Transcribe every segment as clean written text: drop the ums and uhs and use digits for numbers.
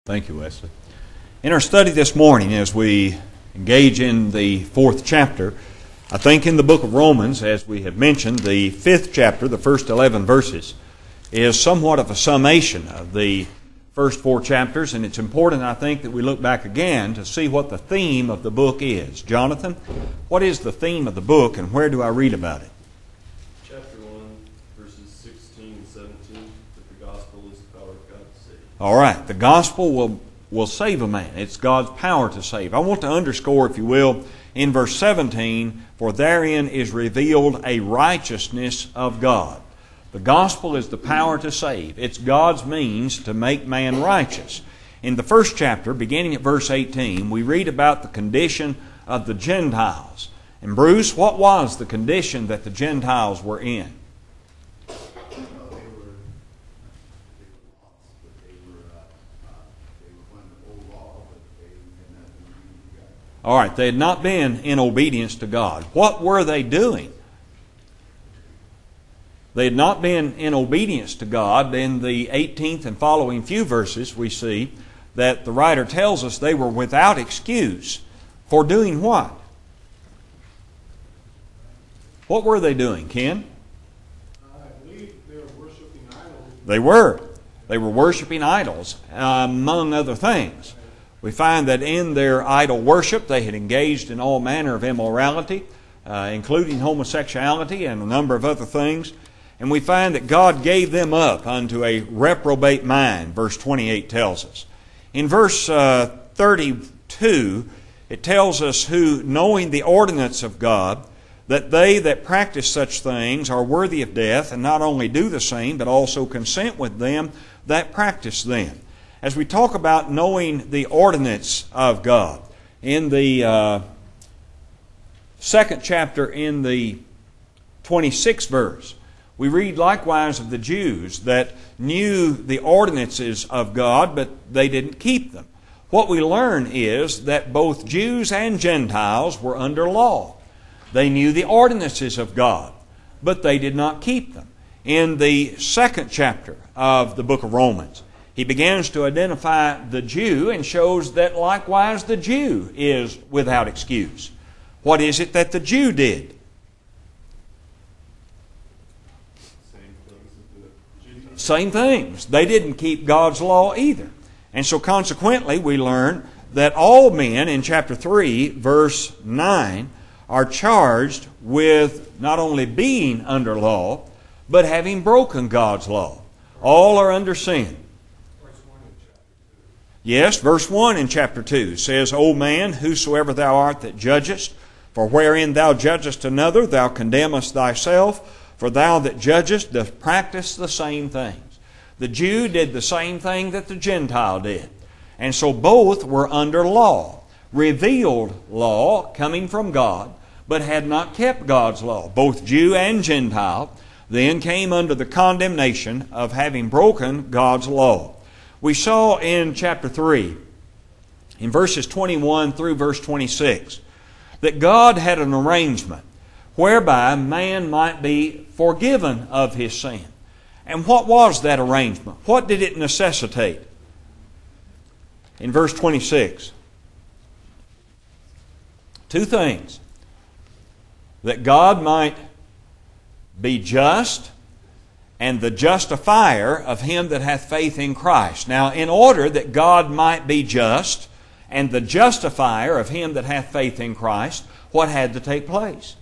Thank you, Wesley. In our study this morning, as we engage in the 4th chapter, I think in the book of Romans, as we have mentioned, the 5th chapter, the first 11 verses, is somewhat of a summation of the first 4 chapters, and it's important, I think, that we look back again to see what the theme of the book is. Jonathan, what is the theme of the book, and where do I read about it? Chapter 1, verses 16 and 17, that the gospel is the power of God to save. All right, the gospel will save a man. It's God's power to save. I want to underscore, if you will, in verse 17, for therein is revealed a righteousness of God. The gospel is the power to save. It's God's means to make man righteous. In the first chapter, beginning at verse 18, we read about the condition of the Gentiles. And Bruce, what was the condition that the Gentiles were in? All right, they had not been in obedience to God. What were they doing? They had not been in obedience to God. In the 18th and following few verses, we see that the writer tells us they were without excuse for doing what? What were they doing, Ken? I believe they were worshiping idols. They were. They were worshiping idols, among other things. We find that in their idol worship they had engaged in all manner of immorality, including homosexuality and a number of other things. And we find that God gave them up unto a reprobate mind, verse 28 tells us. In verse 32, it tells us who, knowing the ordinance of God, that they that practice such things are worthy of death, and not only do the same, but also consent with them that practice them. As we talk about knowing the ordinance of God, in the 2nd chapter, in the 26th verse, we read likewise of the Jews that knew the ordinances of God, but they didn't keep them. What we learn is that both Jews and Gentiles were under law. They knew the ordinances of God, but they did not keep them. In the 2nd chapter of the book of Romans, he begins to identify the Jew and shows that likewise the Jew is without excuse. What is it that the Jew did? Same things. They didn't keep God's law either. And so consequently we learn that all men in chapter 3, verse 9, are charged with not only being under law, but having broken God's law. All are under sin. Yes, verse 1 in chapter 2 says, O man, whosoever thou art that judgest, for wherein thou judgest another, thou condemnest thyself, for thou that judgest dost practice the same things. The Jew did the same thing that the Gentile did. And so both were under law, revealed law coming from God, but had not kept God's law. Both Jew and Gentile then came under the condemnation of having broken God's law. We saw in chapter 3, in verses 21 through verse 26, that God had an arrangement whereby man might be forgiven of his sin. And what was that arrangement? What did it necessitate? In verse 26, 2 things. That God might be just, and the justifier of him that hath faith in Christ. Now, in order that God might be just and the justifier of him that hath faith in Christ, what had to take place?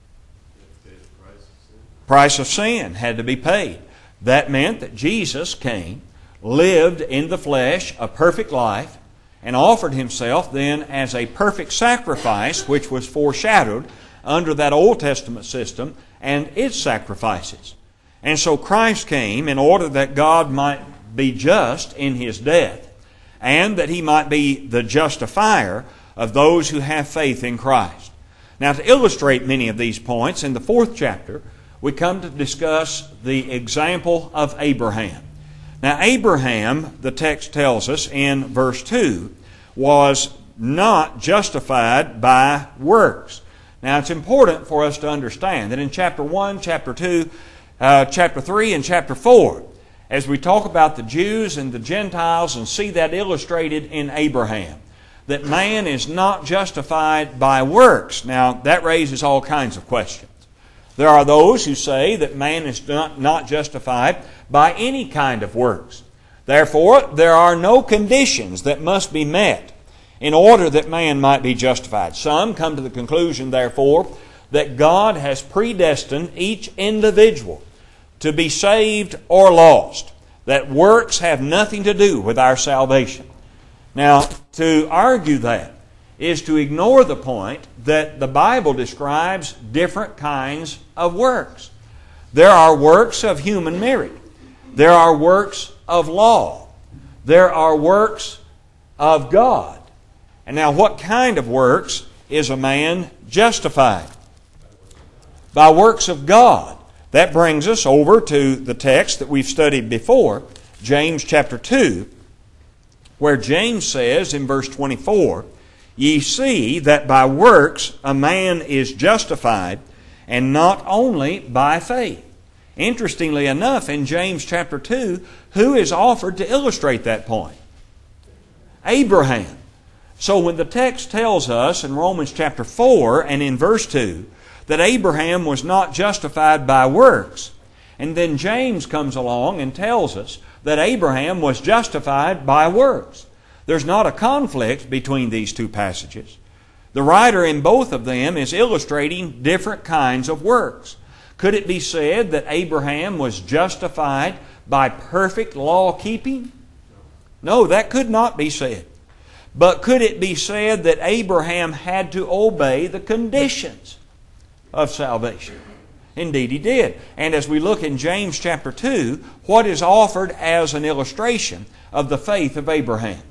Price of sin had to be paid. That meant that Jesus came, lived in the flesh a perfect life, and offered himself then as a perfect sacrifice, which was foreshadowed under that Old Testament system and its sacrifices. And so Christ came in order that God might be just in his death, and that he might be the justifier of those who have faith in Christ. Now, to illustrate many of these points, in the 4th chapter, we come to discuss the example of Abraham. Now, Abraham, the text tells us in verse 2, was not justified by works. Now, it's important for us to understand that in chapter 1, chapter 2, chapter 3, and chapter 4, as we talk about the Jews and the Gentiles and see that illustrated in Abraham, that man is not justified by works. Now, that raises all kinds of questions. There are those who say that man is not justified by any kind of works. Therefore, there are no conditions that must be met in order that man might be justified. Some come to the conclusion, therefore, that God has predestined each individual to be saved or lost, that works have nothing to do with our salvation. Now, to argue that is to ignore the point that the Bible describes different kinds of works. There are works of human merit. There are works of law. There are works of God. And now, what kind of works is a man justified? By works of God. That brings us over to the text that we've studied before, James chapter 2, where James says in verse 24, "Ye see that by works a man is justified, and not only by faith." Interestingly enough, in James chapter 2, who is offered to illustrate that point? Abraham. So when the text tells us in Romans chapter 4 and in verse 2 that Abraham was not justified by works, and then James comes along and tells us that Abraham was justified by works, there's not a conflict between these two passages. The writer in both of them is illustrating different kinds of works. Could it be said that Abraham was justified by perfect law keeping? No, that could not be said. But could it be said that Abraham had to obey the conditions of salvation? Indeed he did. And as we look in James chapter 2, what is offered as an illustration of the faith of Abraham?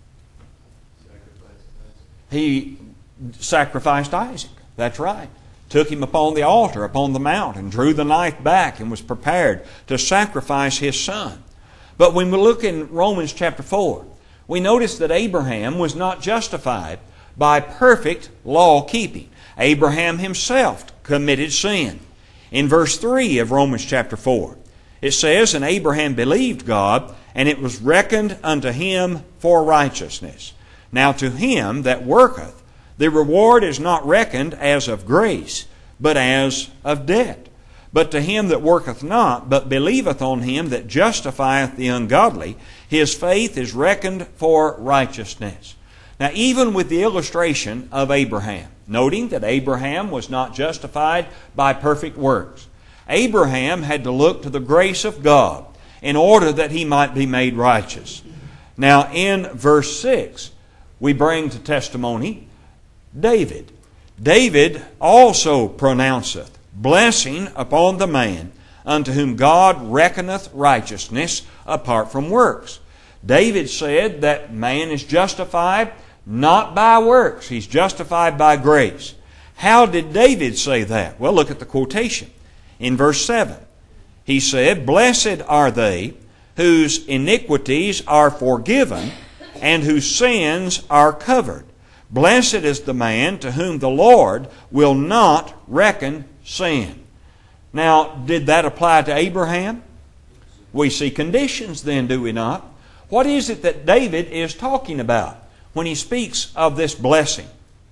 He sacrificed Isaac. That's right. Took him upon the altar, upon the mount, and drew the knife back and was prepared to sacrifice his son. But when we look in Romans chapter 4, we notice that Abraham was not justified by perfect law keeping. Abraham himself committed sin. In verse 3 of Romans chapter 4, it says, "And Abraham believed God, and it was reckoned unto him for righteousness. Now to him that worketh, the reward is not reckoned as of grace, but as of debt. But to him that worketh not, but believeth on him that justifieth the ungodly, his faith is reckoned for righteousness." Now, even with the illustration of Abraham, noting that Abraham was not justified by perfect works, Abraham had to look to the grace of God in order that he might be made righteous. Now, in verse 6, we bring to testimony David. David also pronounceth blessing upon the man unto whom God reckoneth righteousness apart from works. David said that man is justified not by works. He's justified by grace. How did David say that? Well, look at the quotation. In verse 7, he said, "Blessed are they whose iniquities are forgiven and whose sins are covered. Blessed is the man to whom the Lord will not reckon sin." Now, did that apply to Abraham? We see conditions then, do we not? What is it that David is talking about when he speaks of this blessing?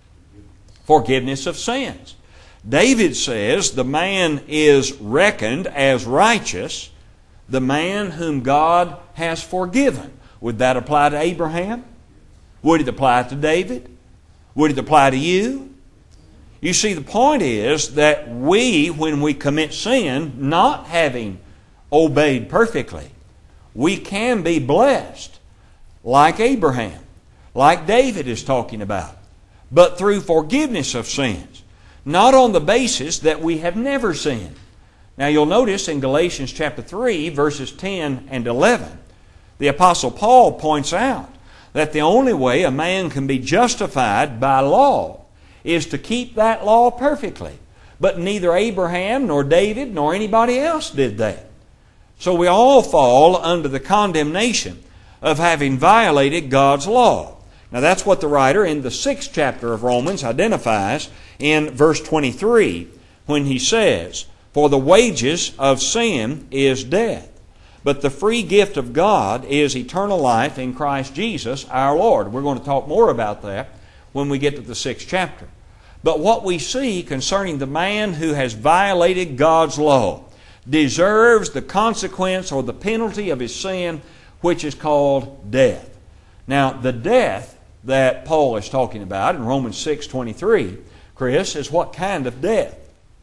Forgiveness of sins. David says the man is reckoned as righteous, the man whom God has forgiven. Would that apply to Abraham? Would it apply to David? Would it apply to you? You see, the point is that we, when we commit sin, not having obeyed perfectly, we can be blessed like Abraham, like David is talking about, but through forgiveness of sins, not on the basis that we have never sinned. Now you'll notice in Galatians chapter 3, verses 10 and 11, the Apostle Paul points out that the only way a man can be justified by law is to keep that law perfectly. But neither Abraham nor David nor anybody else did that. So we all fall under the condemnation of having violated God's law. Now that's what the writer in the 6th chapter of Romans identifies in verse 23 when he says, "For the wages of sin is death, But the free gift of God is eternal life in Christ Jesus our Lord. We're going to talk more about that when we get to the 6th chapter. But what we see concerning the man who has violated God's law deserves the consequence or the penalty of his sin, which is called death. Now, the death that Paul is talking about in Romans 6:23, Chris, is what kind of death?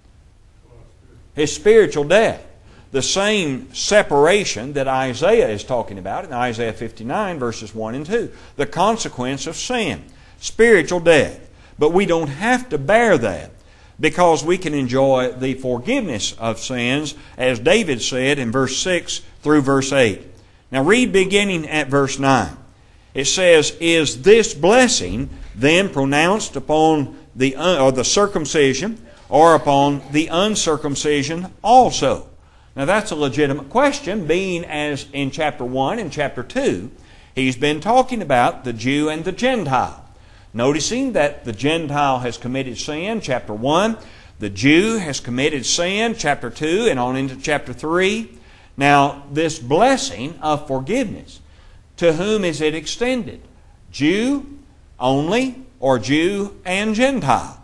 It's spiritual death. The same separation that Isaiah is talking about in Isaiah 59 verses 1 and 2. The consequence of sin. Spiritual death. But we don't have to bear that, because we can enjoy the forgiveness of sins, as David said in verse 6 through verse 8. Now read beginning at verse 9. It says, "Is this blessing then pronounced upon the circumcision, or upon the uncircumcision also?" Now that's a legitimate question, being as in chapter 1 and chapter 2, he's been talking about the Jew and the Gentile. Noticing that the Gentile has committed sin, chapter 1. The Jew has committed sin, chapter 2, and on into chapter 3. Now, this blessing of forgiveness, to whom is it extended? Jew only, or Jew and Gentile?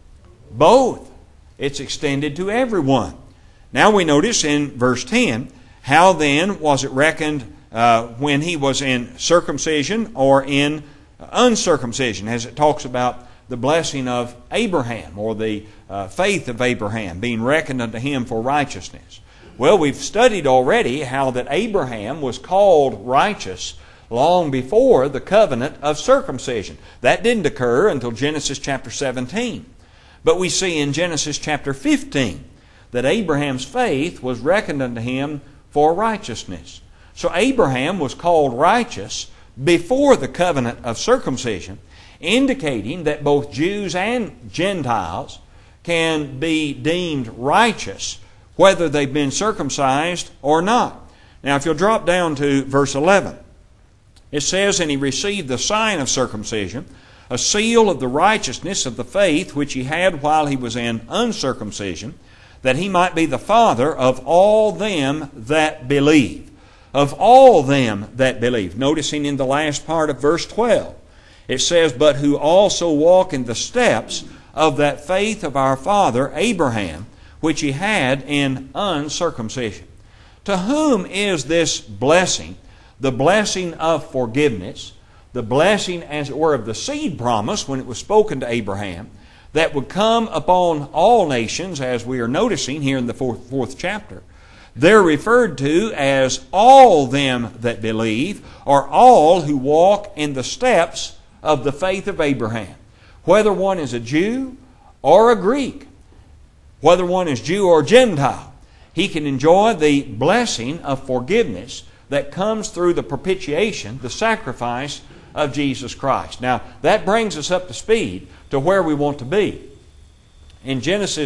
Both. It's extended to everyone. Now we notice in verse 10, how then was it reckoned when he was in circumcision or in uncircumcision, as it talks about the blessing of Abraham, or the faith of Abraham being reckoned unto him for righteousness. Well, we've studied already how that Abraham was called righteous long before the covenant of circumcision. That didn't occur until Genesis chapter 17. But we see in Genesis chapter 15 that Abraham's faith was reckoned unto him for righteousness. So Abraham was called righteous before the covenant of circumcision, indicating that both Jews and Gentiles can be deemed righteous whether they've been circumcised or not. Now if you'll drop down to verse 11, it says, "And he received the sign of circumcision, a seal of the righteousness of the faith which he had while he was in uncircumcision, that he might be the father of all them that believe." Of all them that believe. Noticing in the last part of verse 12, it says, "But who also walk in the steps of that faith of our father Abraham, which he had in uncircumcision." To whom is this blessing? The blessing of forgiveness, the blessing, as it were, of the seed promise when it was spoken to Abraham, that would come upon all nations, as we are noticing here in the fourth chapter. They're referred to as all them that believe, or all who walk in the steps of the faith of Abraham. Whether one is a Jew or a Greek, whether one is Jew or Gentile, he can enjoy the blessing of forgiveness that comes through the propitiation, the sacrifice of Jesus Christ. Now, that brings us up to speed to where we want to be. In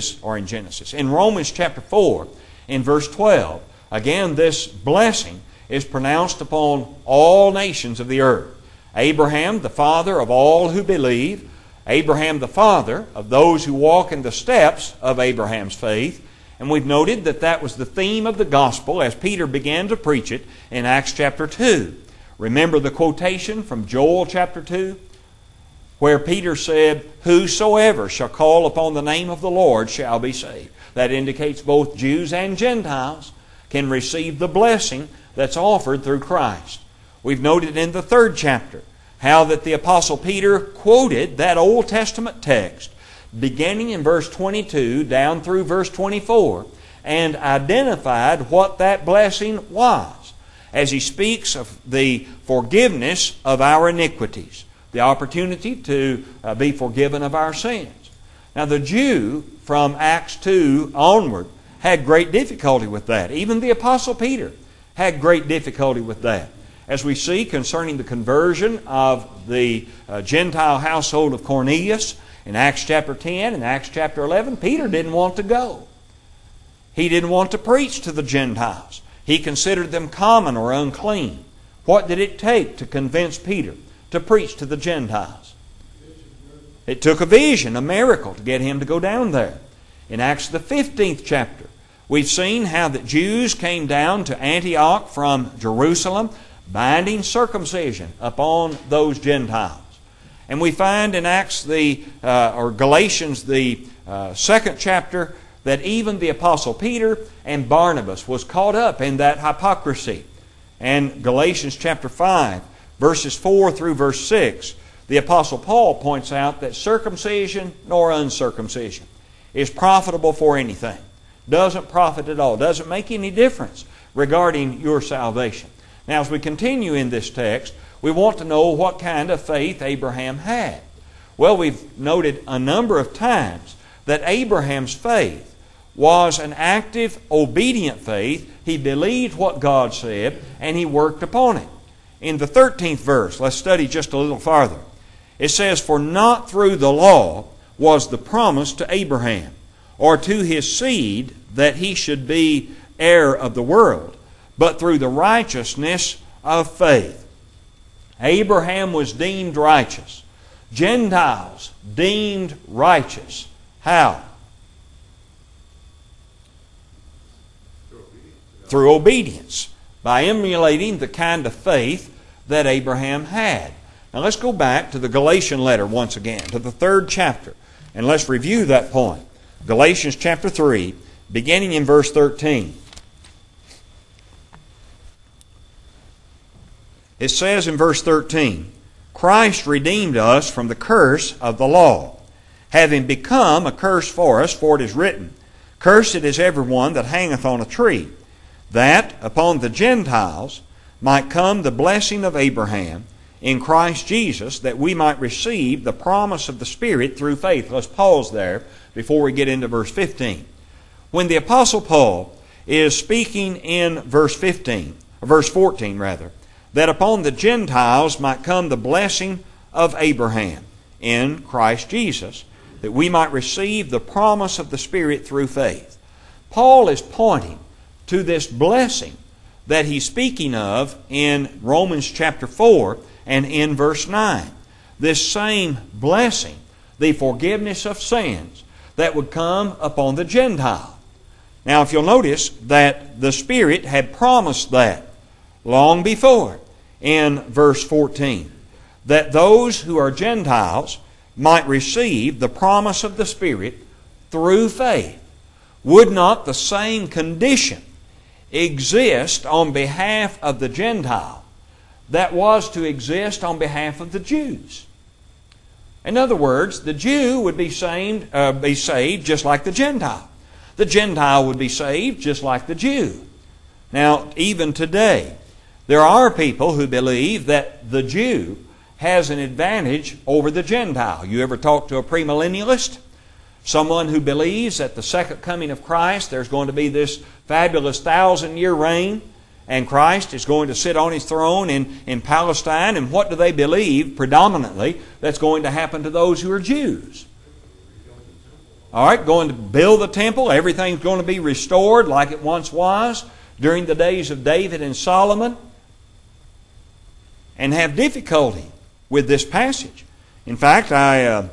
Romans chapter 4, in verse 12, again, this blessing is pronounced upon all nations of the earth. Abraham, the father of all who believe. Abraham, the father of those who walk in the steps of Abraham's faith. And we've noted that that was the theme of the gospel as Peter began to preach it in Acts chapter 2. Remember the quotation from Joel chapter 2? Where Peter said, "Whosoever shall call upon the name of the Lord shall be saved." That indicates both Jews and Gentiles can receive the blessing that's offered through Christ. We've noted in the 3rd chapter how that the Apostle Peter quoted that Old Testament text beginning in verse 22 down through verse 24 and identified what that blessing was as he speaks of the forgiveness of our iniquities, the opportunity to be forgiven of our sins. Now the Jew from Acts 2 onward had great difficulty with that. Even the Apostle Peter had great difficulty with that. As we see concerning the conversion of the Gentile household of Cornelius in Acts chapter 10 and Acts chapter 11, Peter didn't want to go. He didn't want to preach to the Gentiles. He considered them common or unclean. What did it take to convince Peter to preach to the Gentiles? It took a vision, a miracle, to get him to go down there. In Acts the 15th chapter, We've seen how the Jews came down to Antioch from Jerusalem, binding circumcision upon those Gentiles. And we find in Galatians, the second chapter, that even the Apostle Peter and Barnabas was caught up in that hypocrisy. And Galatians chapter 5, verses 4 through verse 6, the Apostle Paul points out that circumcision nor uncircumcision is profitable for anything. Doesn't profit at all. Doesn't make any difference regarding your salvation. Now, as we continue in this text, we want to know what kind of faith Abraham had. Well, we've noted a number of times that Abraham's faith was an active, obedient faith. He believed what God said, and he worked upon it. In the 13th verse, let's study just a little farther. It says, "For not through the law was the promise to Abraham, or to his seed that he should be heir of the world, but through the righteousness of faith." Abraham was deemed righteous. Gentiles deemed righteous. How? Through obedience, by emulating the kind of faith that Abraham had. Now let's go back to the Galatian letter once again, to the 3rd chapter, and let's review that point. Galatians chapter 3, beginning in verse 13. It says in verse 13, "Christ redeemed us from the curse of the law, having become a curse for us, for it is written, Cursed is everyone that hangeth on a tree, that upon the Gentiles might come the blessing of Abraham in Christ Jesus, that we might receive the promise of the Spirit through faith." Let's pause there before we get into verse 15. When the Apostle Paul is speaking in verse 14, that upon the Gentiles might come the blessing of Abraham in Christ Jesus, that we might receive the promise of the Spirit through faith. Paul is pointing to this blessing that he's speaking of in Romans chapter 4 and in verse 9. This same blessing, the forgiveness of sins, that would come upon the Gentile. Now, if you'll notice that the Spirit had promised that long before in verse 14, that those who are Gentiles might receive the promise of the Spirit through faith. Would not the same condition exist on behalf of the Gentile that was to exist on behalf of the Jews? In other words, the Jew would be saved just like the Gentile. The Gentile would be saved just like the Jew. Now, even today, there are people who believe that the Jew has an advantage over the Gentile. You ever talk to a premillennialist? Someone who believes at the second coming of Christ there's going to be this fabulous 1,000-year reign, and Christ is going to sit on His throne in Palestine. And what do they believe predominantly that's going to happen to those who are Jews? All right, going to build the temple. Everything's going to be restored like it once was during the days of David and Solomon, and have difficulty with this passage. In fact, I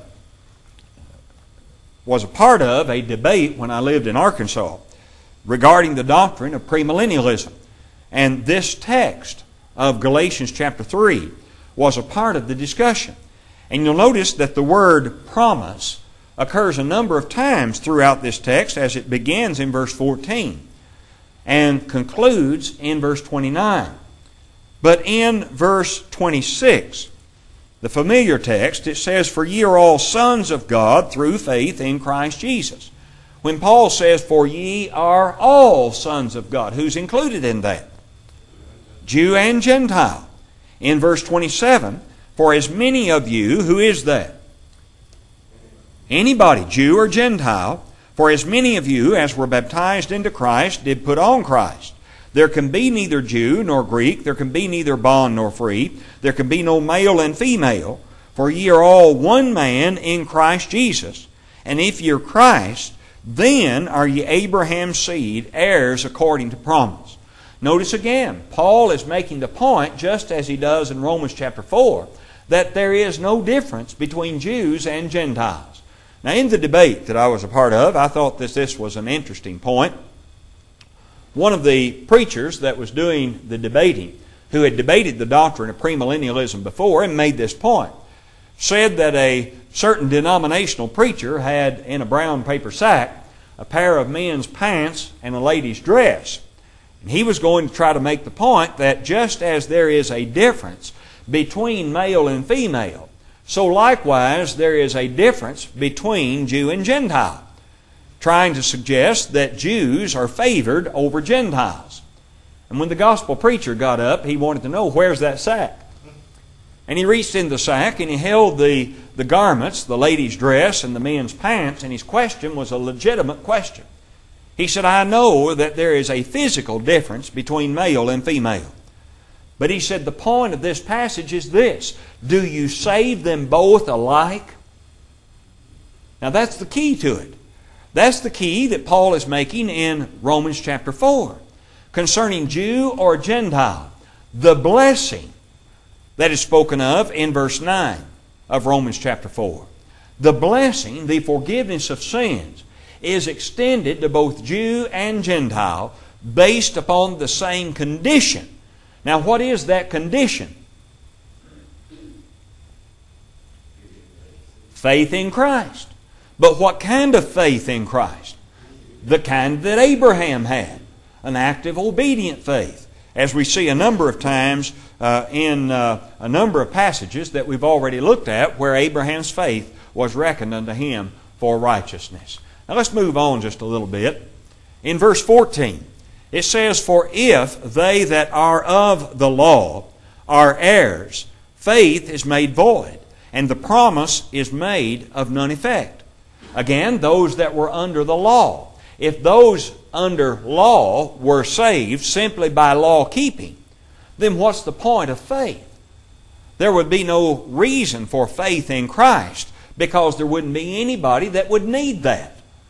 was a part of a debate when I lived in Arkansas regarding the doctrine of premillennialism. And this text of Galatians chapter 3 was a part of the discussion. And you'll notice that the word promise occurs a number of times throughout this text, as it begins in verse 14 and concludes in verse 29. But in verse 26, the familiar text, it says, "For ye are all sons of God through faith in Christ Jesus." When Paul says, "For ye are all sons of God," who's included in that? Jew and Gentile. In verse 27, "For as many of you," who is that? Anybody, Jew or Gentile. "For as many of you as were baptized into Christ did put on Christ. There can be neither Jew nor Greek, there can be neither bond nor free, there can be no male and female, for ye are all one man in Christ Jesus. And if ye are Christ, then are ye Abraham's seed, heirs according to promise." Notice again, Paul is making the point, just as he does in Romans chapter 4, that there is no difference between Jews and Gentiles. Now, in the debate that I was a part of, I thought that this was an interesting point. one of the preachers that was doing the debating, who had debated the doctrine of premillennialism before and made this point, said that a certain denominational preacher had in a brown paper sack a pair of men's pants and a lady's dress. And he was going to try to make the point that just as there is a difference between male and female, so likewise there is a difference between Jew and Gentile, trying to suggest that Jews are favored over Gentiles. And when the gospel preacher got up, he wanted to know, where's that sack? And he reached in the sack and he held the garments, the lady's dress and the men's pants, and his question was a legitimate question. He said, I know that there is a physical difference between male and female. But he said, the point of this passage is this: do you save them both alike? Now that's the key to it. That's the key that Paul is making in Romans chapter 4. Concerning Jew or Gentile, the blessing that is spoken of in verse 9 of Romans chapter 4. The blessing, the forgiveness of sins, is extended to both Jew and Gentile based upon the same condition. Now, what is that condition? Faith in Christ. But what kind of faith in Christ? The kind that Abraham had. An active, obedient faith. As we see a number of times in a number of passages that we've already looked at where Abraham's faith was reckoned unto him for righteousness. Now let's move on just a little bit. In verse 14, it says, for if they that are of the law are heirs, faith is made void, and the promise is made of none effect. Again, those that were under the law. If those under law were saved simply by law keeping, then what's the point of faith? There would be no reason for faith in Christ, because there wouldn't be anybody that would need that.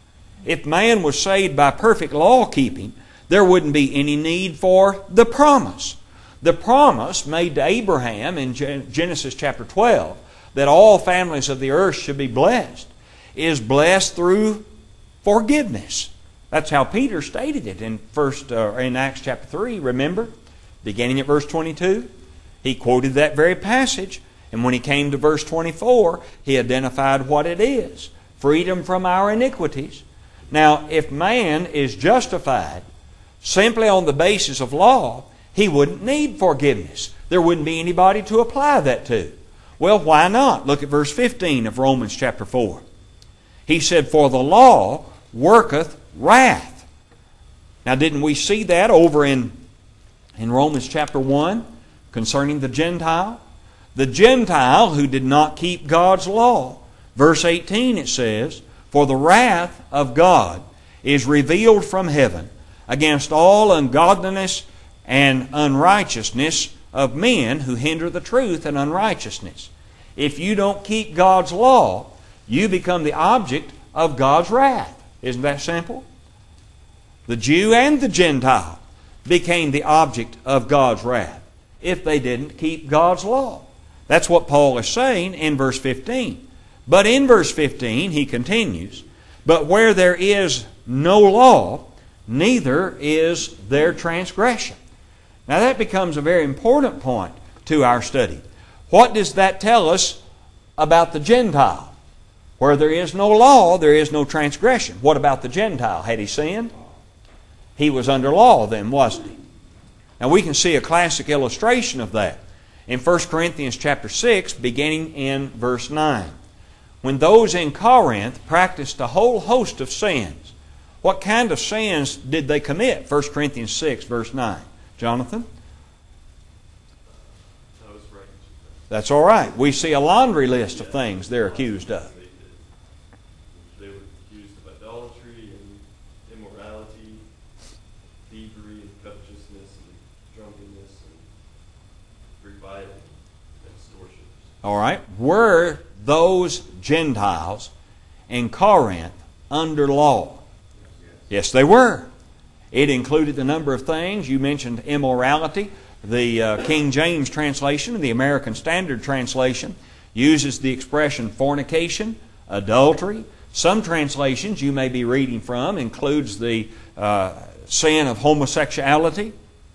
If man was saved by perfect law keeping, there wouldn't be any need for the promise. The promise made to Abraham in Genesis chapter 12, that all families of the earth should be blessed, is blessed through forgiveness. That's how Peter stated it in Acts chapter 3, remember? Beginning at verse 22. He quoted that very passage, and when he came to verse 24, he identified what it is. Freedom from our iniquities. Now, if man is justified simply on the basis of law, he wouldn't need forgiveness. There wouldn't be anybody to apply that to. Well, why not? Look at verse 15 of Romans chapter 4. He said, for the law worketh wrath. Now, didn't we see that over in Romans chapter 1 concerning the Gentile? The Gentile who did not keep God's law. Verse 18 it says, for the wrath of God is revealed from heaven against all ungodliness and unrighteousness of men who hinder the truth and unrighteousness. If you don't keep God's law, you become the object of God's wrath. Isn't that simple? The Jew and the Gentile became the object of God's wrath if they didn't keep God's law. That's what Paul is saying in verse 15. But in verse 15 he continues, but where there is no law, neither is there transgression. Now that becomes a very important point to our study. What does that tell us about the Gentile? Where there is no law, there is no transgression. What about the Gentile? Had he sinned? He was under law then, wasn't he? Now we can see a classic illustration of that in 1 Corinthians chapter 6, beginning in verse 9. When those in Corinth practiced a whole host of sins, what kind of sins did they commit? 1 Corinthians 6, verse 9. Jonathan? That's all right. We see a laundry list of things they're accused of. They were accused of idolatry and immorality, thievery and covetousness and drunkenness and reviling and extortion. All right. Were those Gentiles in Corinth under law? Yes, they were. It included a number of things. You mentioned immorality. The King James translation, the American Standard Translation, uses the expression fornication, adultery. Some translations you may be reading from includes the sin of homosexuality,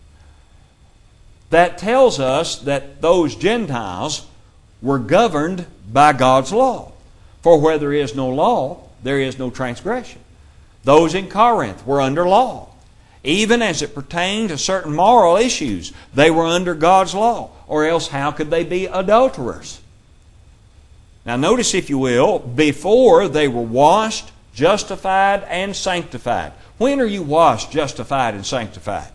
that tells us that those Gentiles were governed by God's law. For where there is no law, there is no transgression. Those in Corinth were under law. Even as it pertained to certain moral issues, they were under God's law. Or else how could they be adulterers? Now notice, if you will, before they were washed, justified, and sanctified. When are you washed, justified, and sanctified?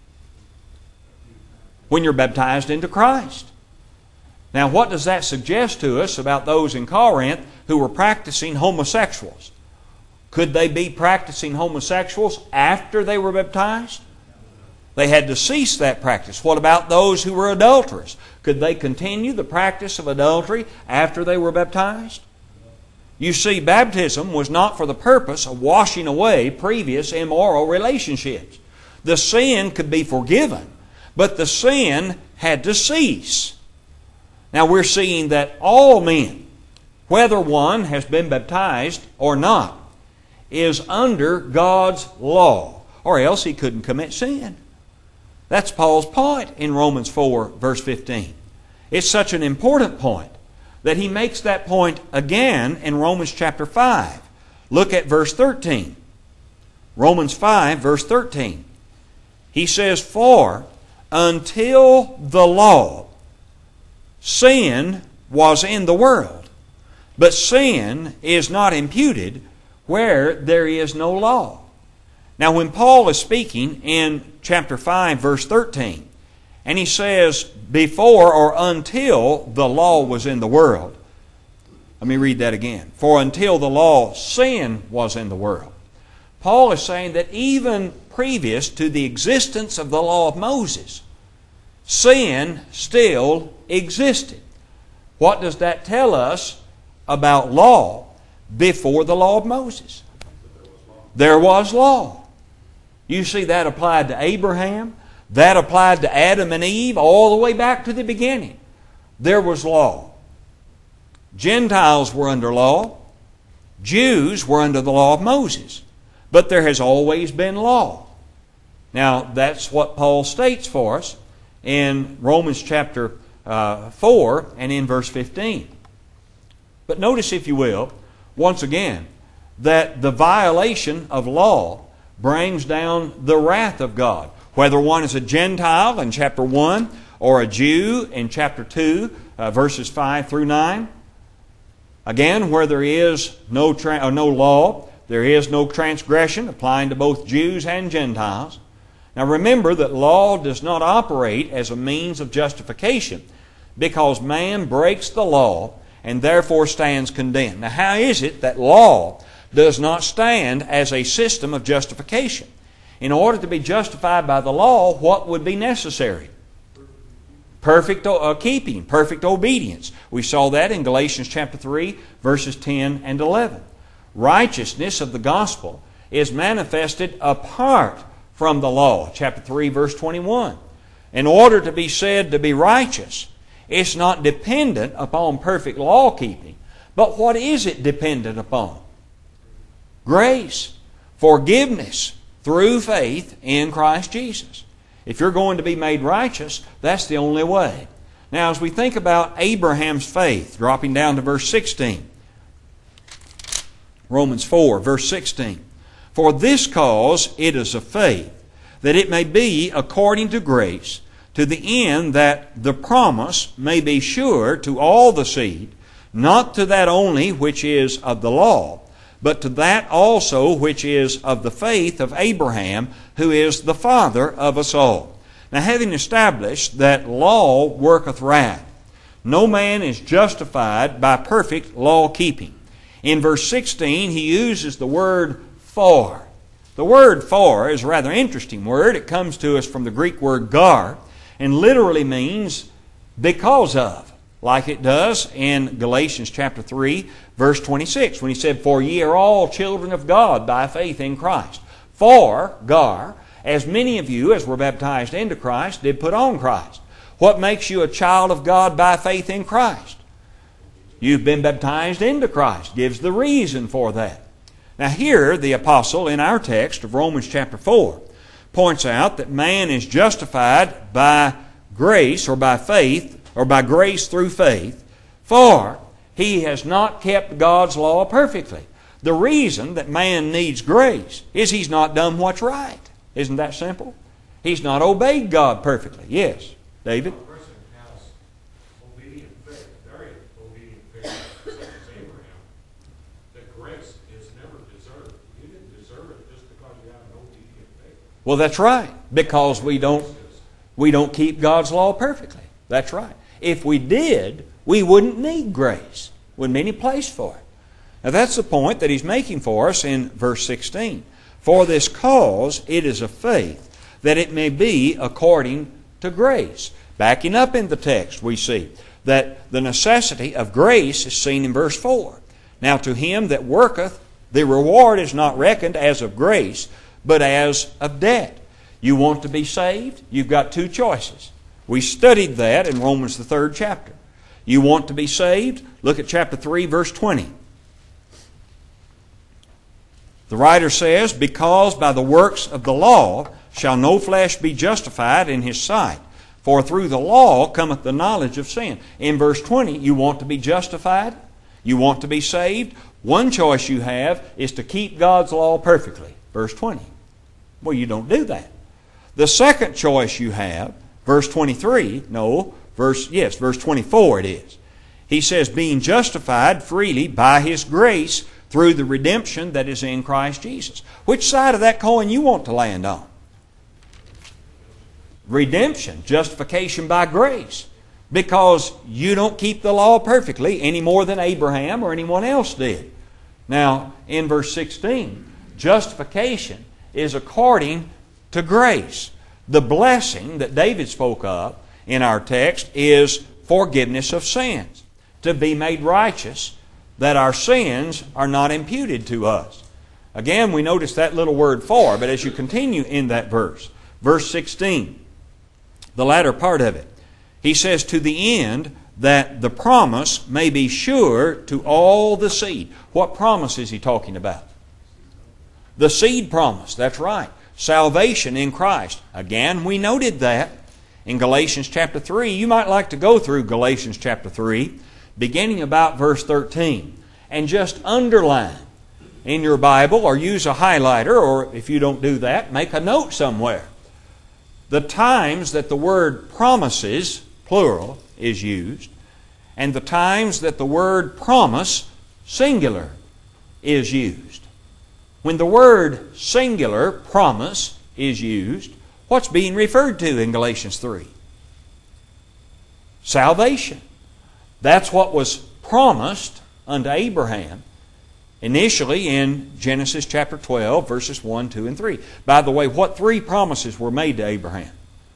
When you're baptized into Christ. Now what does that suggest to us about those in Corinth who were practicing homosexuals? Could they be practicing homosexuals after they were baptized? They had to cease that practice. What about those who were adulterers? Could they continue the practice of adultery after they were baptized? You see, baptism was not for the purpose of washing away previous immoral relationships. The sin could be forgiven, but the sin had to cease. Now we're seeing that all men, whether one has been baptized or not, is under God's law, or else he couldn't commit sin. That's Paul's point in Romans 4, verse 15. It's such an important point that he makes that point again in Romans chapter 5. Look at verse 13. Romans 5, verse 13. He says, "For until the law, sin was in the world, but sin is not imputed where there is no law." Now when Paul is speaking in chapter 5, verse 13, and he says, before or until the law was in the world. Let me read that again. For until the law, sin was in the world. Paul is saying that even previous to the existence of the law of Moses, sin still existed. What does that tell us about law before the law of Moses? There was law. You see, that applied to Abraham. That applied to Adam and Eve all the way back to the beginning. There was law. Gentiles were under law. Jews were under the law of Moses. But there has always been law. Now, that's what Paul states for us in Romans chapter 4 and in verse 15. But notice, if you will, once again, that the violation of law brings down the wrath of God. Whether one is a Gentile in chapter 1 or a Jew in chapter 2, verses 5 through 9. Again, where there is no law, there is no transgression, applying to both Jews and Gentiles. Now remember that law does not operate as a means of justification, because man breaks the law and therefore stands condemned. Now how is it that law does not stand as a system of justification? In order to be justified by the law, what would be necessary? Perfect keeping, perfect obedience. We saw that in Galatians chapter 3, verses 10 and 11. Righteousness of the gospel is manifested apart from the law. Chapter 3, verse 21. In order to be said to be righteous, it's not dependent upon perfect law keeping. But what is it dependent upon? Grace, forgiveness through faith in Christ Jesus. If you're going to be made righteous, that's the only way. Now, as we think about Abraham's faith, dropping down to verse 16, Romans 4, verse 16. For this cause it is of faith, that it may be according to grace, to the end that the promise may be sure to all the seed, not to that only which is of the law, but to that also which is of the faith of Abraham, who is the father of us all. Now, having established that law worketh wrath, no man is justified by perfect law keeping. In verse 16, he uses the word for. The word for is a rather interesting word. It comes to us from the Greek word gar, and literally means because of, like it does in Galatians chapter 3, verse 26, when he said, For ye are all children of God by faith in Christ. For, gar, as many of you as were baptized into Christ did put on Christ. What makes you a child of God by faith in Christ? You've been baptized into Christ. Gives the reason for that. Now here, the apostle in our text of Romans chapter 4 points out that man is justified by grace or by faith, or by grace through faith, for he has not kept God's law perfectly. The reason that man needs grace is he's not done what's right. Isn't that simple? He's not obeyed God perfectly. Yes, David? A person has obedient faith, very obedient faith, such as Abraham, that grace is never deserved. You didn't deserve it just because you have an obedient faith. Well, that's right, because we don't keep God's law perfectly. That's right. If we did, we wouldn't need grace. Wouldn't be any place for it. Now that's the point that he's making for us in verse 16. For this cause it is of faith, that it may be according to grace. Backing up in the text, we see that the necessity of grace is seen in verse 4. Now to him that worketh, the reward is not reckoned as of grace, but as of debt. You want to be saved? You've got two choices. We studied that in Romans the 3rd chapter. You want to be saved? Look at chapter 3, verse 20. The writer says, because by the works of the law shall no flesh be justified in his sight, for through the law cometh the knowledge of sin. In verse 20, you want to be justified? You want to be saved? One choice you have is to keep God's law perfectly. Verse 20. Well, you don't do that. The second choice you have, verse 23, verse 24 it is. He says, being justified freely by His grace through the redemption that is in Christ Jesus. Which side of that coin you want to land on? Redemption, justification by grace. Because you don't keep the law perfectly any more than Abraham or anyone else did. Now, in verse 16, justification is according to grace. The blessing that David spoke of in our text is forgiveness of sins. To be made righteous, that our sins are not imputed to us. Again, we notice that little word for, but as you continue in that verse, verse 16, the latter part of it, he says, to the end that the promise may be sure to all the seed. What promise is he talking about? The seed promise, that's right. Salvation in Christ. Again, we noted that in Galatians chapter 3. You might like to go through Galatians chapter 3, beginning about verse 13, and just underline in your Bible, or use a highlighter, or if you don't do that, make a note somewhere. The times that the word promises, plural, is used, and the times that the word promise, singular, is used. When the word singular, promise, is used, what's being referred to in Galatians 3? Salvation. That's what was promised unto Abraham initially in Genesis chapter 12, verses 1, 2, and 3. By the way, what three promises were made to Abraham?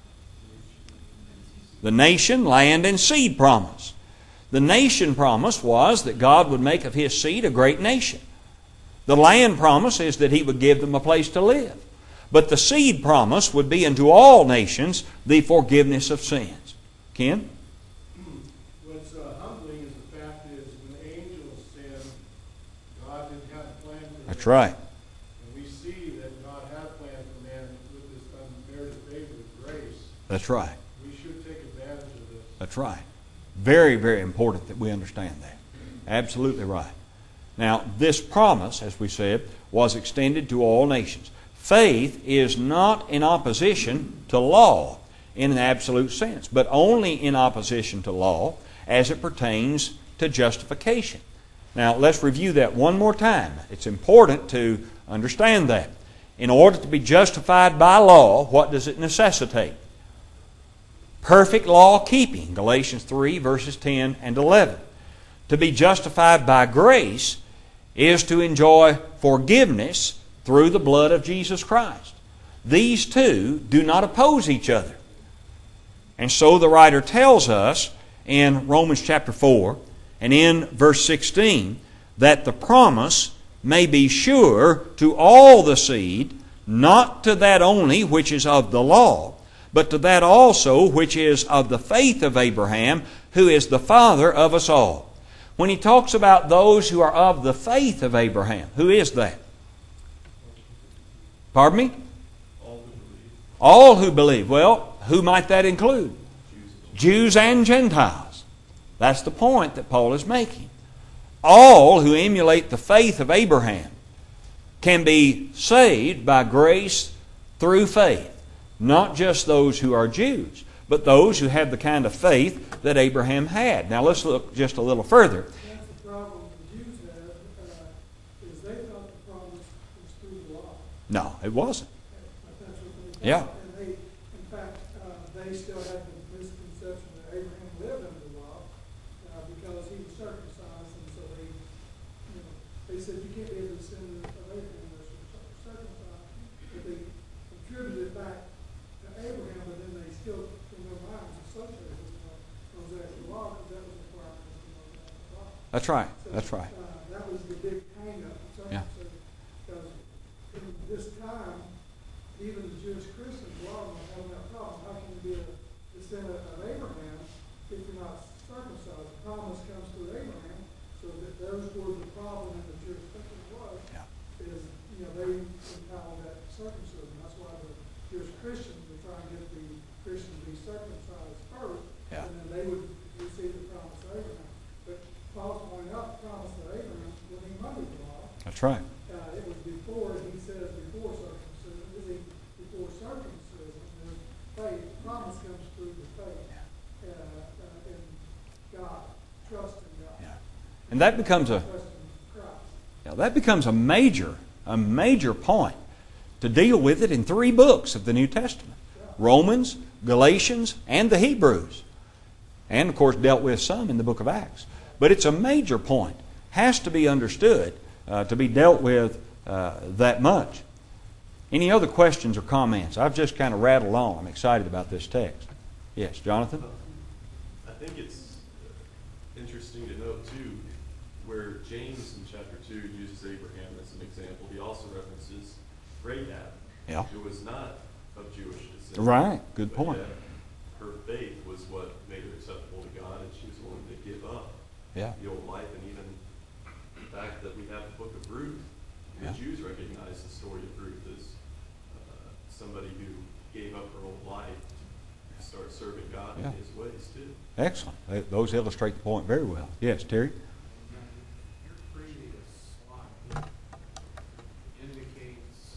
The nation, land, and seed promise. The nation promise was that God would make of his seed a great nation. The land promise is that he would give them a place to live. But the seed promise would be unto all nations the forgiveness of sins. Ken? What's humbling is the fact is when the angels sinned, God didn't have a plan for them. That's right. And we see that God had a plan for man with this unmerited favor of grace. That's right. We should take advantage of this. That's right. Very, very important that we understand that. Absolutely right. Now, this promise, as we said, was extended to all nations. Faith is not in opposition to law in an absolute sense, but only in opposition to law as it pertains to justification. Now, let's review that one more time. It's important to understand that. In order to be justified by law, what does it necessitate? Perfect law keeping, Galatians 3, verses 10 and 11. To be justified by grace is to enjoy forgiveness through the blood of Jesus Christ. These two do not oppose each other. And so the writer tells us in Romans chapter 4 and in verse 16 that the promise may be sure to all the seed, not to that only which is of the law, but to that also which is of the faith of Abraham, who is the father of us all. When he talks about those who are of the faith of Abraham, who is that? Pardon me? All who believe. All who believe. Well, who might that include? Jews and Gentiles. That's the point that Paul is making. All who emulate the faith of Abraham can be saved by grace through faith. Not just those who are Jews, but those who have the kind of faith that Abraham had. Now let's look just a little further. That's the problem the Jews had, is they thought the promise was through the law. No, it wasn't. But that's what they Yeah. thought. And they, in fact, they still had the misconception that Abraham lived under the law because he was circumcised, and so they said you can't be a descendant of Abraham unless you're circumcised. But they attributed it back to Abraham, but then they still, in their minds, associated with the Mosaic law because that was a requirement of the Mosaic law. That's right. So, That's right. that was the big hang-up. Yeah. Because in this time, even the Jewish Christians, a lot of them have that problem. How can you be a descendant of Abraham if you're not circumcised? The promise comes through Abraham, so that those were the problem in the Jewish Christians was, Yeah. is, they entitled that circumcision. That's why the Jewish Christians were trying to get the Christians to be circumcised first, Yeah. and then they would receive the promise of Abraham. But Paul's pointing out the promise of Abraham wasn't even under the law. That's right. It was before, he says, before circumcision. It was before circumcision. And faith, the promise comes through the faith in God, trust in God. Yeah. And that becomes Trust in Christ. that becomes a major point to deal with it in 3 books of the New Testament. Romans, Galatians, and the Hebrews. And, of course, dealt with some in the book of Acts. But it's a major point. Has to be understood to be dealt with that much. Any other questions or comments? I've just kind of rattled on. I'm excited about this text. Yes, Jonathan? I think it's interesting to note, too, where James in chapter 2 uses Abraham as an example. He also references Rahab, Yeah. who was not of Jewish descent. Right. Good But point. yet, her faith was what made her acceptable to God, and she was willing to give up Yeah. the old life. And even the fact that we have the book of Ruth, the Yeah. Jews recognize the story of Ruth as somebody who gave up her old life to start serving God Yeah. in His ways too. Excellent. Those illustrate the point very well. Yes, Terry? Your previous slide indicates,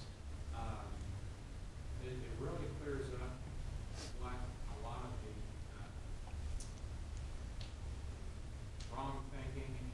it really clears up what a lot of the wrong thinking and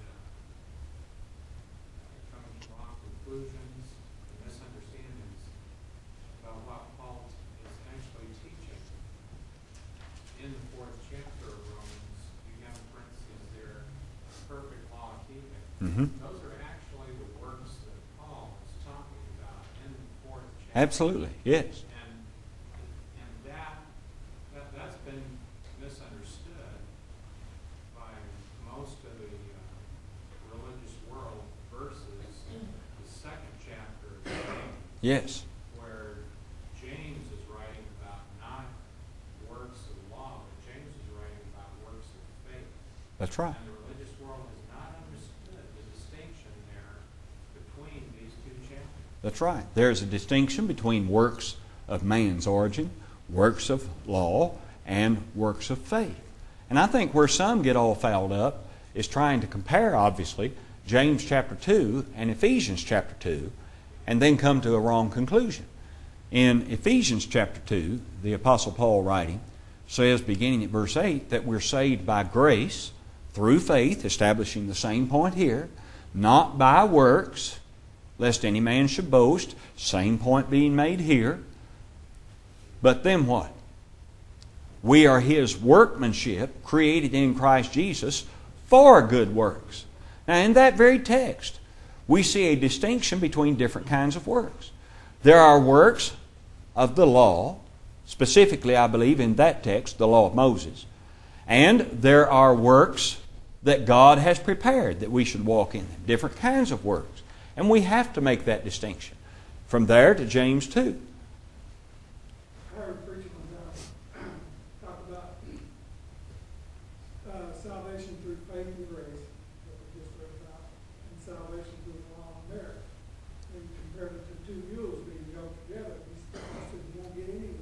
coming to wrong conclusions and misunderstandings about what Paul is actually teaching. In the 4th chapter of Romans, you have in parentheses there, perfect law keeping. Mm-hmm. Those are actually the works that Paul is talking about in the 4th chapter. Absolutely. Yes. And that's been misunderstood by most of the religious world versus the 2nd chapter of James, Yes. where James is writing about not works of law, but James is writing about works of faith. That's right. And the religious world has not understood the distinction there between these 2 chapters. That's right. There's a distinction between works of man's origin, works of law, and works of faith. And I think where some get all fouled up is trying to compare, obviously, James chapter 2 and Ephesians chapter 2, and then come to a wrong conclusion. In Ephesians chapter 2, the Apostle Paul writing says, beginning at verse 8, that we're saved by grace through faith, establishing the same point here, not by works, lest any man should boast. Same point being made here. But then what? We are His workmanship, created in Christ Jesus for good works. Now, in that very text, we see a distinction between different kinds of works. There are works of the law, specifically, I believe, in that text, the law of Moses. And there are works that God has prepared that we should walk in them. Different kinds of works. And we have to make that distinction. From there to James 2. I heard a preacher one time talk about salvation through faith and grace, that we just read about, and salvation through the law and merit. And he compared it to 2 mules being yoked together. He said you won't get any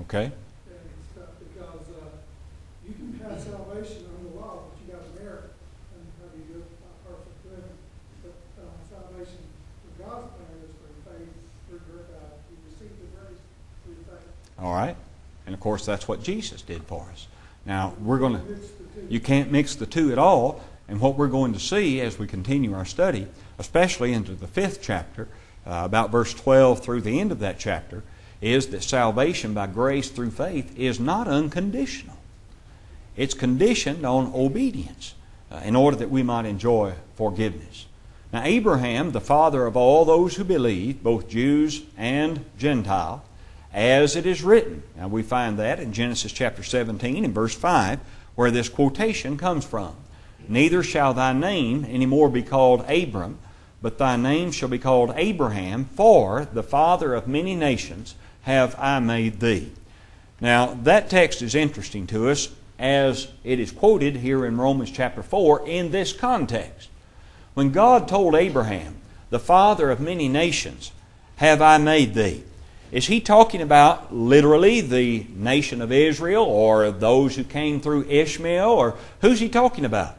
Okay? and stuff, because you can have salvation under the law, but you got to merit and how do you do it by perfect living. But salvation for God's plan is through faith, through you receive the grace through faith. All right? And of course, that's what Jesus did for us. Now, we're going to, Mix the two. you can't mix the two at all. And what we're going to see as we continue our study, especially into the 5th chapter, about verse 12 through the end of that chapter, is that salvation by grace through faith is not unconditional. It's conditioned on obedience in order that we might enjoy forgiveness. Now, Abraham, the father of all those who believe, both Jews and Gentile, as it is written. Now, we find that in Genesis chapter 17 and verse 5, where this quotation comes from. Neither shall thy name any more be called Abram, but thy name shall be called Abraham, for the father of many nations have I made thee. Now, that text is interesting to us as it is quoted here in Romans chapter 4 in this context. When God told Abraham, the father of many nations have I made thee, is He talking about literally the nation of Israel or those who came through Ishmael, or who's He talking about?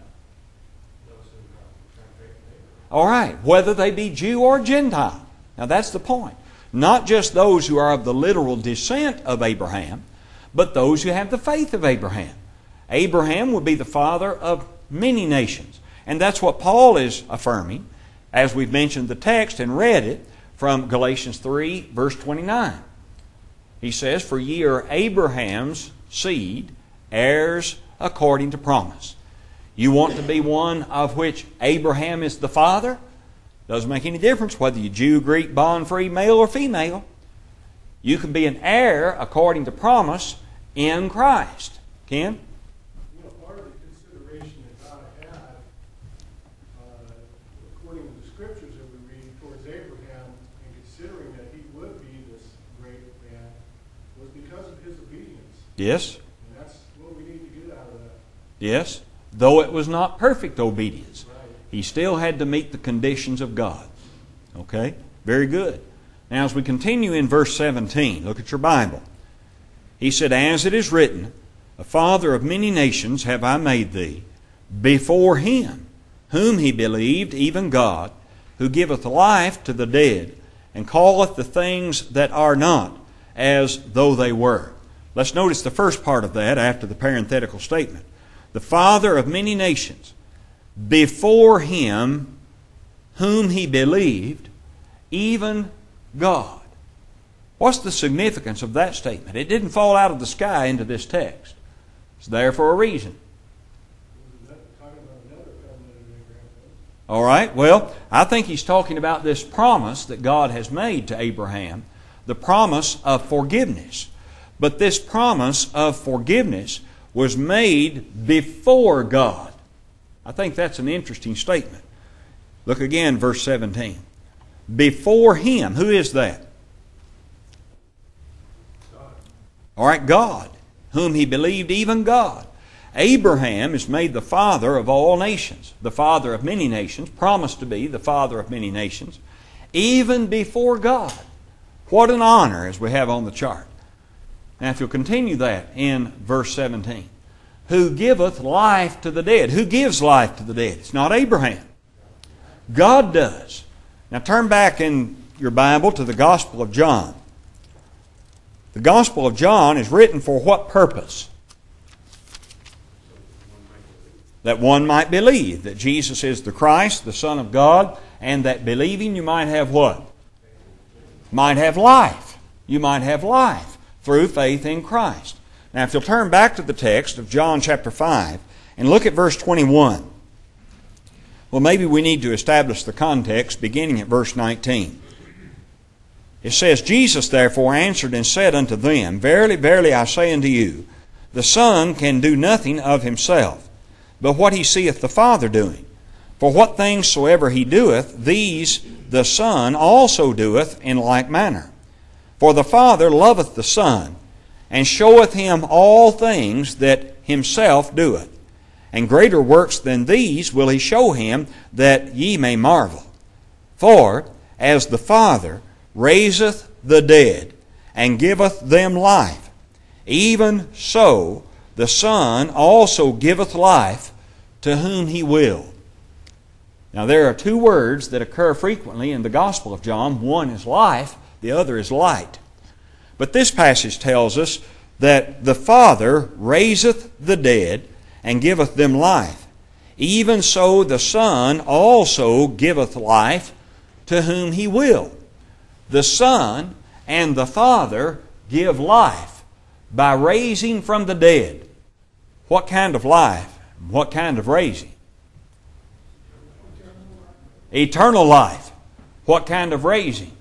All right, whether they be Jew or Gentile. Now that's the point. Not just those who are of the literal descent of Abraham, but those who have the faith of Abraham. Abraham would be the father of many nations. And that's what Paul is affirming, as we've mentioned the text and read it from Galatians 3, verse 29. He says, "For ye are Abraham's seed, heirs according to promise." You want to be one of which Abraham is the father? Doesn't make any difference whether you're Jew, Greek, bond, free, male or female. You can be an heir according to promise in Christ. Ken? You know, part of the consideration that God had, according to the scriptures that we read towards Abraham, and considering that he would be this great man, was because of his obedience. Yes. And that's what we need to get out of that. Yes. Though it was not perfect obedience, Right. he still had to meet the conditions of God. Okay? Very good. Now as we continue in verse 17, look at your Bible. He said, "As it is written, a father of many nations have I made thee, before Him, whom he believed, even God, who giveth life to the dead, and calleth the things that are not as though they were." Let's notice the first part of that after the parenthetical statement. The father of many nations, before Him whom he believed, even God. What's the significance of that statement? It didn't fall out of the sky into this text. It's there for a reason. Talking about another covenant of Abraham. All right, well, I think he's talking about this promise that God has made to Abraham, the promise of forgiveness. But this promise of forgiveness was made before God. I think that's an interesting statement. Look again, verse 17. Before Him. Who is that? God. All right, God, whom he believed, even God. Abraham is made the father of all nations, the father of many nations, promised to be the father of many nations, even before God. What an honor, as we have on the chart. Now, if you'll continue that in verse 17. Who giveth life to the dead? Who gives life to the dead? It's not Abraham. God does. Now turn back in your Bible to the Gospel of John. The Gospel of John is written for what purpose? That one might believe that Jesus is the Christ, the Son of God, and that believing you might have what? Might have life. You might have life through faith in Christ. Now, if you'll turn back to the text of John chapter 5 and look at verse 21. Well, maybe we need to establish the context beginning at verse 19. It says, "Jesus therefore answered and said unto them, Verily, verily, I say unto you, the Son can do nothing of himself, but what he seeth the Father doing. For what things soever he doeth, these the Son also doeth in like manner. For the Father loveth the Son, and showeth him all things that himself doeth. And greater works than these will he show him, that ye may marvel. For as the Father raiseth the dead, and giveth them life, even so the Son also giveth life to whom He will. Now there are two words that occur frequently in the Gospel of John. One is life, the other is light. But this passage tells us that the Father raiseth the dead and giveth them life. Even so the Son also giveth life to whom He will. The Son and the Father give life by raising from the dead. What kind of life? What kind of raising? Eternal life. What kind of raising?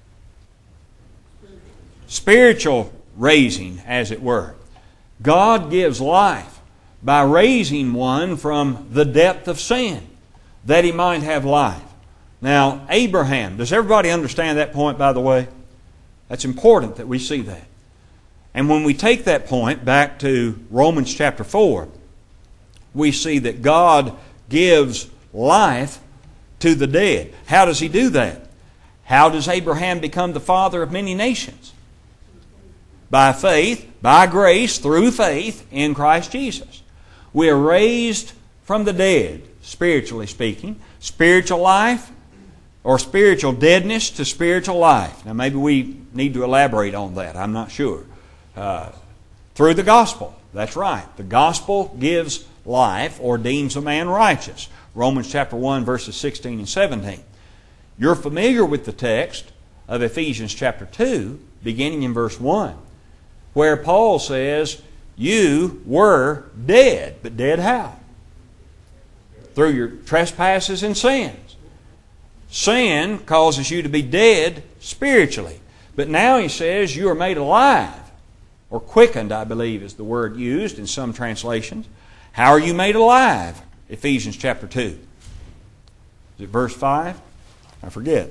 Spiritual raising, as it were. God gives life by raising one from the depth of sin, that he might have life. Now, Abraham, does everybody understand that point, by the way? That's important that we see that. And when we take that point back to Romans chapter 4, we see that God gives life to the dead. How does He do that? How does Abraham become the father of many nations? By faith, by grace, through faith in Christ Jesus. We are raised from the dead, spiritually speaking. Spiritual life or spiritual deadness to spiritual life. Now maybe we need to elaborate on that. I'm not sure. Through the gospel. That's right. The gospel gives life or deems a man righteous. Romans chapter 1 verses 16 and 17. You're familiar with the text of Ephesians chapter 2, beginning in verse 1, where Paul says, you were dead. But dead how? Through your trespasses and sins. Sin causes you to be dead spiritually. But now he says you are made alive, or quickened, I believe is the word used in some translations. How are you made alive? Ephesians chapter 2. Is it verse 5? I forget.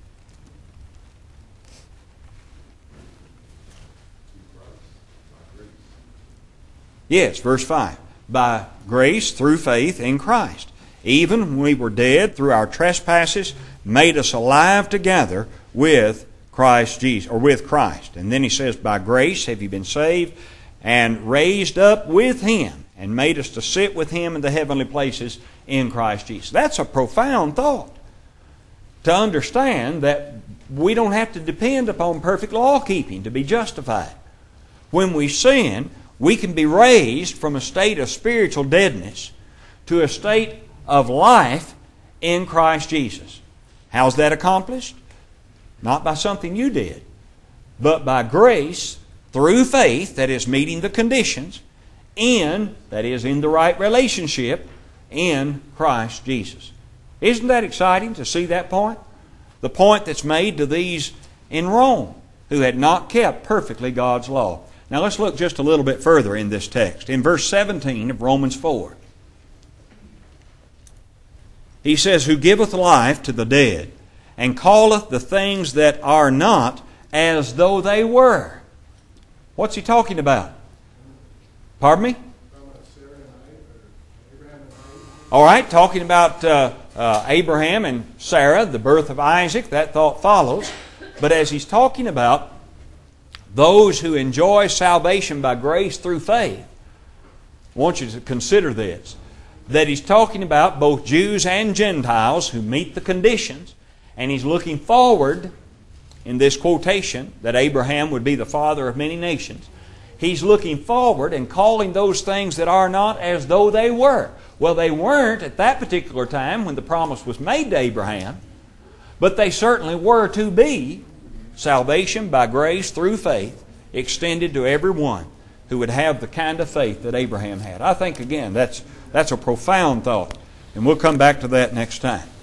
Yes, verse 5. By grace through faith in Christ. Even when we were dead through our trespasses, made us alive together with Christ Jesus, or with Christ. And then he says, by grace have you been saved, and raised up with Him, and made us to sit with Him in the heavenly places in Christ Jesus. That's a profound thought. To understand that we don't have to depend upon perfect law keeping to be justified. When we sin, we can be raised from a state of spiritual deadness to a state of life in Christ Jesus. How's that accomplished? Not by something you did, but by grace through faith, that is meeting the conditions, that is in the right relationship in Christ Jesus. Isn't that exciting to see that point? The point that's made to these in Rome who had not kept perfectly God's law. Now let's look just a little bit further in this text. In verse 17 of Romans 4, he says, who giveth life to the dead, and calleth the things that are not as though they were. What's he talking about? Pardon me? All right, talking about Abraham and Sarah, the birth of Isaac, that thought follows. But as he's talking about those who enjoy salvation by grace through faith, I want you to consider this, that he's talking about both Jews and Gentiles who meet the conditions, and he's looking forward in this quotation that Abraham would be the father of many nations. He's looking forward and calling those things that are not as though they were. Well, they weren't at that particular time when the promise was made to Abraham, but they certainly were to be salvation by grace through faith extended to everyone who would have the kind of faith that Abraham had. I think, again, that's a profound thought, and we'll come back to that next time.